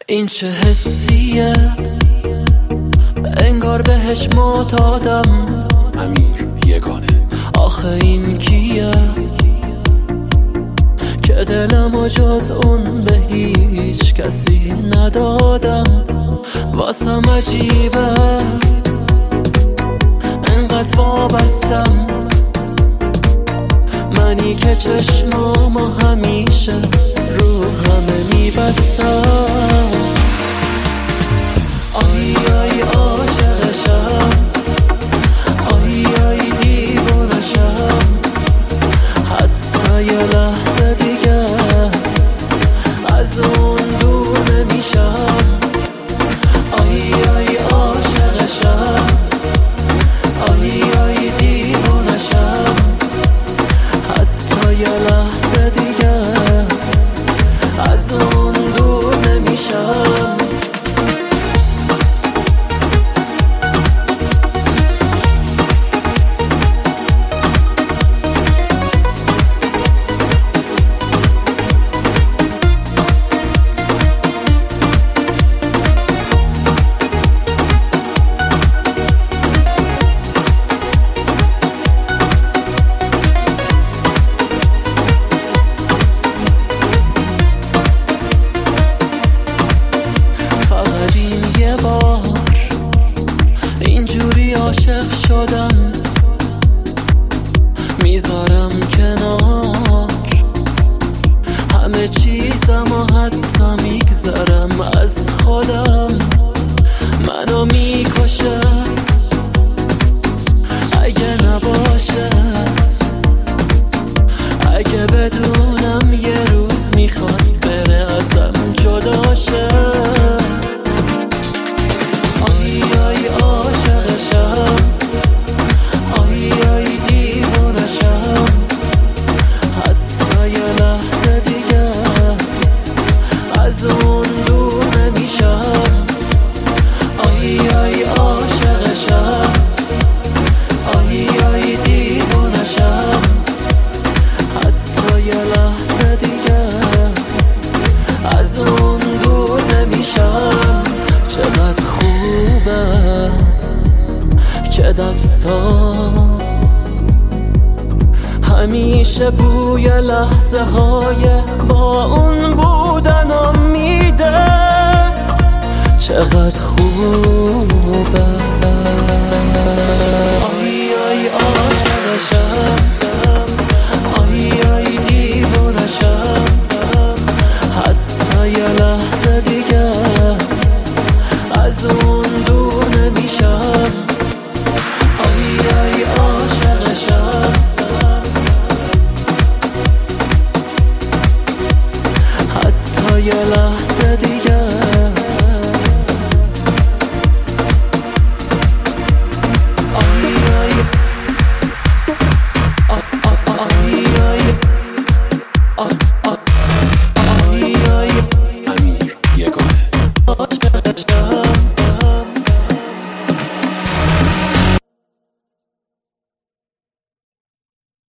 این چه حسیه، انگار بهش معتادم. امیر یگانه. آخه این کیه که دلمو جز اون به هیچ کسی ندادم؟ واسم عجیبه انقدر وابستم، منی که چشمامو همیشه رو همه میبستم. آی آی عاشقشم، آی آی دیوانشم، حتی یه لحظه دیگه از اون دور نمیشم. آی آی عاشقشم، آی آی دیوانشم، حتی یه لحظه دیگه از اون دور نمیشم. اینجوری عاشق شدم، میذارم کنار همه چیزم و حتی میگذارم از خودم. منو میکشه اگه نباشه، اگه بدونم یه روز میخواد بره ازم جدا شه. از اون دور نمیشم. آی آی عاشقشم، آی آی دیوانشم، حتی یه لحظه دیگه از اون دور نمیشم. چقدر خوبه که دستام همیشه بوی لحظه های با اون بودنم میده. چقدر خوبه. آی آی عاشقشم، آی آی دیوانشم، حتی یه لحظه دیگه